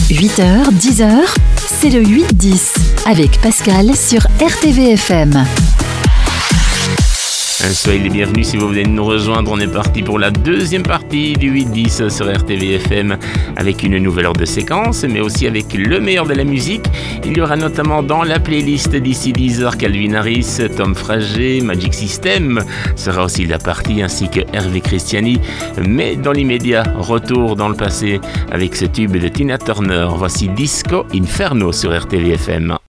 8h, 10h, c'est le 8-10 avec Pascal sur RTVFM. Soyez les bienvenus si vous venez de nous rejoindre. On est parti pour la deuxième partie du 8-10 sur RTVFM avec une nouvelle heure de séquence, mais aussi avec le meilleur de la musique. Il y aura notamment dans la playlist d'ici 10h Calvin Harris, Tom Frager, Magic System sera aussi la partie, ainsi que Hervé Christiani. Mais dans l'immédiat, retour dans le passé avec ce tube de Tina Turner. Voici Disco Inferno sur RTVFM.